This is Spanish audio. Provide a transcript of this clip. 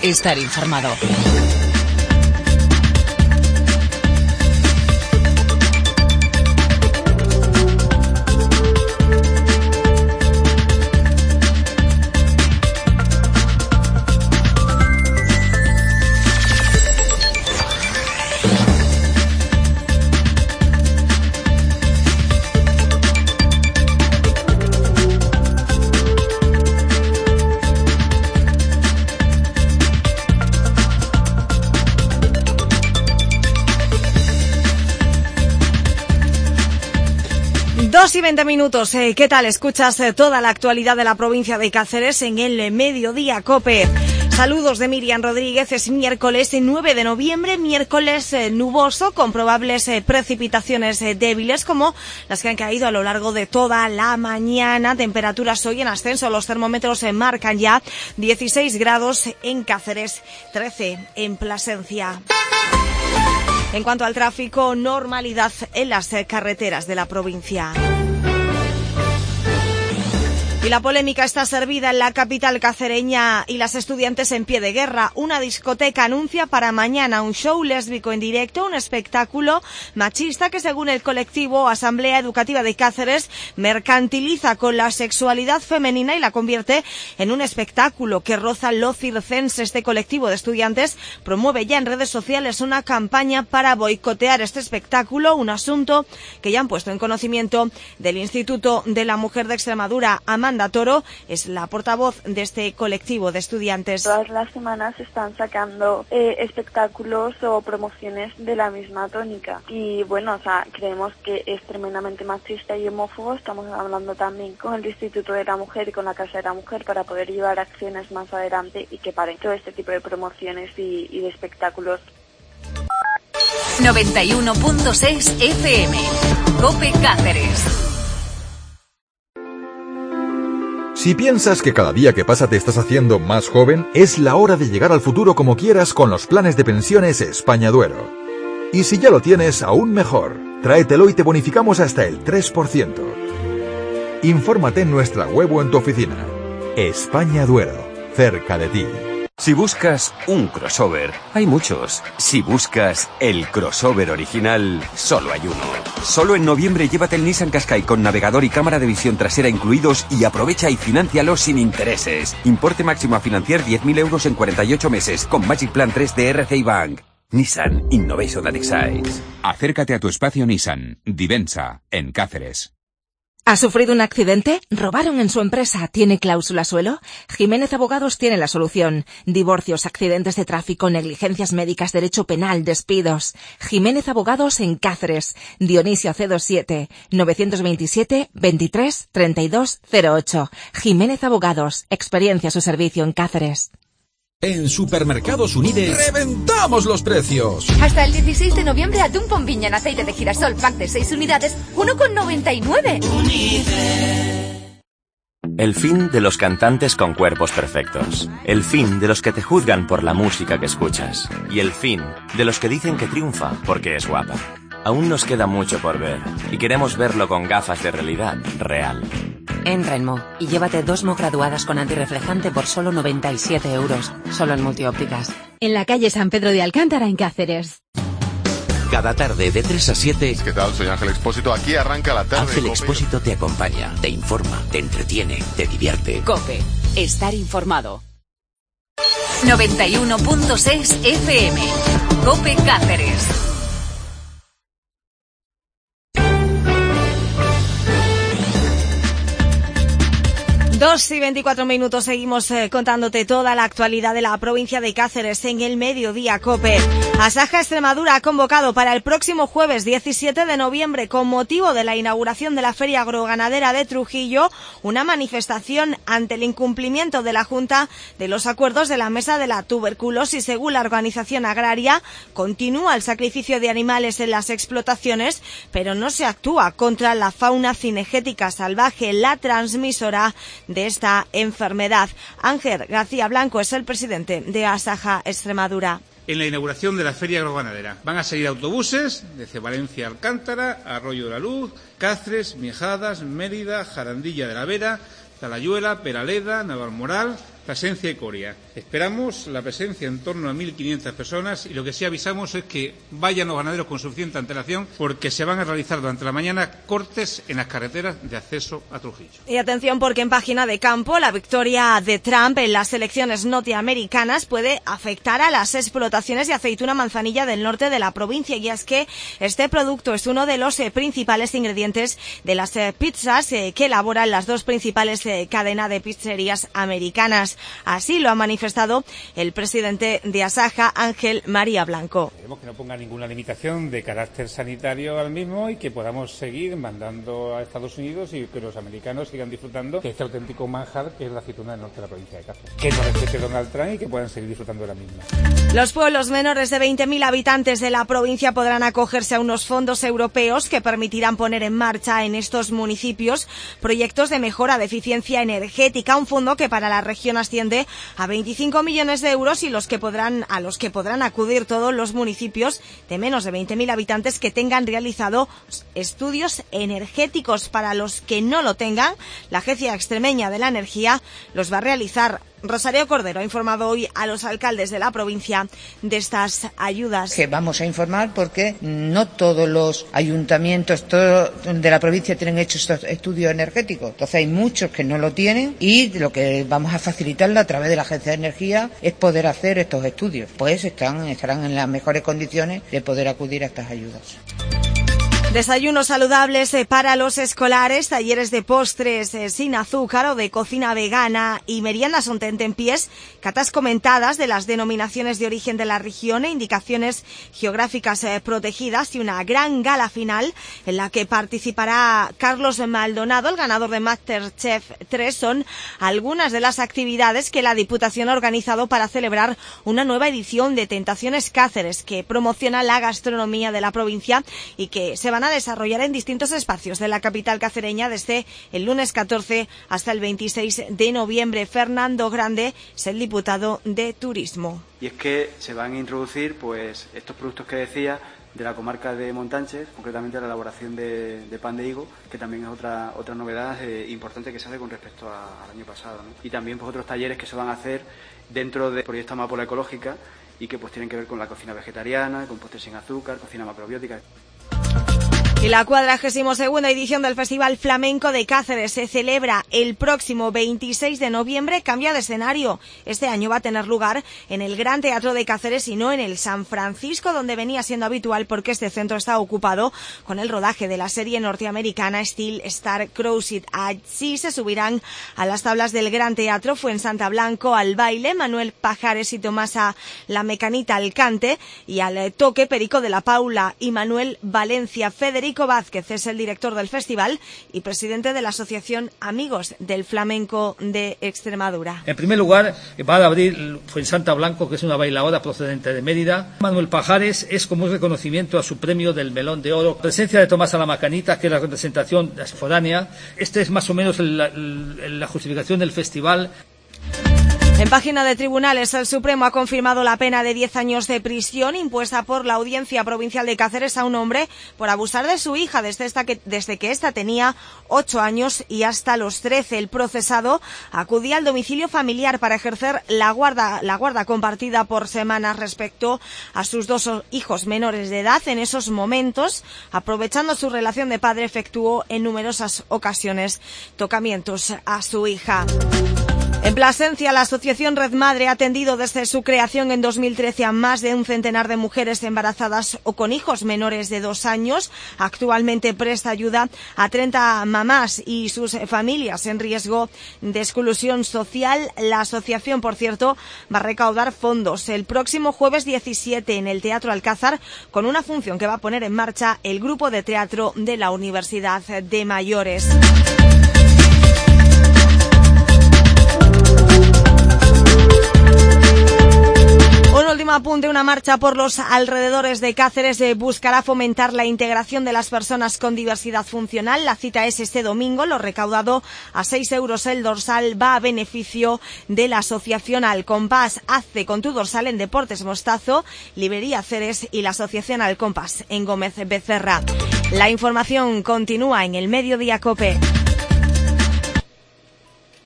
estar informado. Y 20 minutos. ¿Qué tal? Escuchas toda la actualidad de la provincia de Cáceres en el Mediodía COPE. Saludos de Miriam Rodríguez. Es miércoles 9 de noviembre, miércoles nuboso, con probables precipitaciones débiles como las que han caído a lo largo de toda la mañana. Temperaturas hoy en ascenso. Los termómetros marcan ya 16 grados en Cáceres, 13 en Plasencia. En cuanto al tráfico, normalidad en las carreteras de la provincia. Y la polémica está servida en la capital cacereña y las estudiantes en pie de guerra. Una discoteca anuncia para mañana un show lésbico en directo, un espectáculo machista que, según el colectivo Asamblea Educativa de Cáceres, mercantiliza con la sexualidad femenina y la convierte en un espectáculo que roza lo circense. Este colectivo de estudiantes promueve ya en redes sociales una campaña para boicotear este espectáculo, un asunto que ya han puesto en conocimiento del Instituto de la Mujer de Extremadura. Amanda Toro es la portavoz de este colectivo de estudiantes. Todas las semanas están sacando espectáculos o promociones de la misma tónica y bueno, creemos que es tremendamente machista y homófobo. Estamos hablando también con el Instituto de la Mujer y con la Casa de la Mujer para poder llevar acciones más adelante y que paren todo este tipo de promociones y de espectáculos. 91.6 FM COPE Cáceres. Si piensas que cada día que pasa te estás haciendo más joven, es la hora de llegar al futuro como quieras con los planes de pensiones España Duero. Y si ya lo tienes, aún mejor. Tráetelo y te bonificamos hasta el 3%. Infórmate en nuestra web o en tu oficina. España Duero, cerca de ti. Si buscas un crossover, hay muchos. Si buscas el crossover original, solo hay uno. Solo en noviembre llévate el Nissan Qashqai con navegador y cámara de visión trasera incluidos y aprovecha y financialo sin intereses. Importe máximo a financiar 10.000 euros en 48 meses con Magic Plan 3 de RCI Bank. Nissan Innovation that excites. Acércate a tu espacio Nissan, Divensa, en Cáceres. ¿Ha sufrido un accidente? ¿Robaron en su empresa? ¿Tiene cláusula suelo? Jiménez Abogados tiene la solución. Divorcios, accidentes de tráfico, negligencias médicas, derecho penal, despidos. Jiménez Abogados en Cáceres. Dionisio C27 927 23 32 08. Jiménez Abogados. Experiencia a su servicio en Cáceres. En Supermercados Unides ¡reventamos los precios! Hasta el 16 de noviembre atún pompiña en aceite de girasol pack de 6 unidades 1,99. El fin de los cantantes con cuerpos perfectos. El fin de los que te juzgan por la música que escuchas. Y el fin de los que dicen que triunfa porque es guapa. Aún nos queda mucho por ver y queremos verlo con gafas de realidad real. Entra en Mo y llévate 2 Mo graduadas con antirreflejante por solo 97 euros, solo en Multiópticas. En la calle San Pedro de Alcántara, en Cáceres. Cada tarde de 3 a 7... ¿Qué tal? Soy Ángel Expósito. Aquí arranca la tarde. Ángel Expósito te acompaña, te informa, te entretiene, te divierte. COPE. Estar informado. 91.6 FM. COPE Cáceres. 2:24 seguimos contándote toda la actualidad de la provincia de Cáceres en el Mediodía COPE. Asaja Extremadura ha convocado para el próximo jueves 17 de noviembre, con motivo de la inauguración de la Feria Agroganadera de Trujillo, una manifestación ante el incumplimiento de la Junta de los acuerdos de la Mesa de la Tuberculosis. Según la organización agraria, continúa el sacrificio de animales en las explotaciones, pero no se actúa contra la fauna cinegética salvaje, la transmisora de esta enfermedad. Ángel García Blanco es el presidente de Asaja Extremadura. En la inauguración de la Feria Agroganadera van a salir autobuses desde Valencia a Alcántara, Arroyo de la Luz, Cáceres, Mijadas, Mérida, Jarandilla de la Vera, Talayuela, Peraleda, Navalmoral, Plasencia y Coria. Esperamos la presencia en torno a 1.500 personas y lo que sí avisamos es que vayan los ganaderos con suficiente antelación porque se van a realizar durante la mañana cortes en las carreteras de acceso a Trujillo. Y atención porque en página de campo la victoria de Trump en las elecciones norteamericanas puede afectar a las explotaciones de aceituna manzanilla del norte de la provincia y es que este producto es uno de los principales ingredientes de las pizzas que elaboran las dos principales cadenas de pizzerías americanas. Así lo ha manifestado el presidente de Asaja, Ángel María Blanco. Queremos que no ponga ninguna limitación de carácter sanitario al mismo y que podamos seguir mandando a Estados Unidos y que los americanos sigan disfrutando de este auténtico manjar que es la aceituna del norte de la provincia de Cáceres. Que no respete Donald Trump y que puedan seguir disfrutando de la misma. Los pueblos menores de 20.000 habitantes de la provincia podrán acogerse a unos fondos europeos que permitirán poner en marcha en estos municipios proyectos de mejora de eficiencia energética, un fondo que para la región asciende a 25 millones de euros y a los que podrán acudir todos los municipios de menos de 20.000 habitantes que tengan realizado estudios energéticos. Para los que no lo tengan, la Agencia Extremeña de la Energía los va a realizar. Rosario Cordero ha informado hoy a los alcaldes de la provincia de estas ayudas. Que vamos a informar porque no todos los ayuntamientos de la provincia tienen hecho estos estudios energéticos. Entonces hay muchos que no lo tienen y lo que vamos a facilitarlo a través de la Agencia de Energía es poder hacer estos estudios. Pues estarán en las mejores condiciones de poder acudir a estas ayudas. Desayunos saludables para los escolares, talleres de postres sin azúcar o de cocina vegana y meriendas son tentempiés, catas comentadas de las denominaciones de origen de la región e indicaciones geográficas protegidas y una gran gala final en la que participará Carlos Maldonado, el ganador de MasterChef 3. Son algunas de las actividades que la Diputación ha organizado para celebrar una nueva edición de Tentaciones Cáceres que promociona la gastronomía de la provincia y que se van a desarrollar en distintos espacios de la capital cacereña desde el lunes 14 hasta el 26 de noviembre. Fernando Grande es el diputado de Turismo. Y es que se van a introducir pues estos productos que decía de la comarca de Montánchez, concretamente la elaboración de pan de higo, que también es otra novedad importante que se hace con respecto al año pasado, ¿no? Y también pues otros talleres que se van a hacer dentro del proyecto Amapola Ecológica y que pues tienen que ver con la cocina vegetariana, con postres sin azúcar, cocina macrobiótica. Y la 42ª edición del Festival Flamenco de Cáceres se celebra el próximo 26 de noviembre. Cambia de escenario. Este año va a tener lugar en el Gran Teatro de Cáceres y no en el San Francisco, donde venía siendo habitual porque este centro está ocupado con el rodaje de la serie norteamericana Steel Star Cruising. Allí se subirán a las tablas del Gran Teatro Fuensanta Blanco al baile, Manuel Pajares y Tomasa La Mecanita al cante y al toque Perico de la Paula y Manuel Valencia. Federico Vázquez es el director del festival y presidente de la Asociación Amigos del Flamenco de Extremadura. En primer lugar, va a abrir Fuensanta Blanco, que es una bailadora procedente de Mérida. Manuel Pajares es como un reconocimiento a su premio del Melón de Oro. Presencia de Tomás a la Macanita, que es la representación foránea. Este es más o menos la justificación del festival. En página de tribunales, el Supremo ha confirmado la pena de 10 años de prisión impuesta por la Audiencia Provincial de Cáceres a un hombre por abusar de su hija desde que ésta tenía 8 años y hasta los 13. El procesado acudía al domicilio familiar para ejercer la guarda compartida por semanas respecto a sus 2 hijos menores de edad. En esos momentos, aprovechando su relación de padre, efectuó en numerosas ocasiones tocamientos a su hija. En Plasencia, la asociación Red Madre ha atendido desde su creación en 2013 a más de un centenar de mujeres embarazadas o con hijos menores de 2 años. Actualmente presta ayuda a 30 mamás y sus familias en riesgo de exclusión social. La asociación, por cierto, va a recaudar fondos el próximo jueves 17 en el Teatro Alcázar con una función que va a poner en marcha el grupo de teatro de la Universidad de Mayores. Un último apunte, una marcha por los alrededores de Cáceres buscará fomentar la integración de las personas con diversidad funcional. La cita es este domingo. Lo recaudado a 6 euros el dorsal va a beneficio de la asociación Al Compás. Hazte con tu dorsal en Deportes Mostazo, Librería Ceres y la asociación Al Compás en Gómez Becerra. La información continúa en el Mediodía COPE.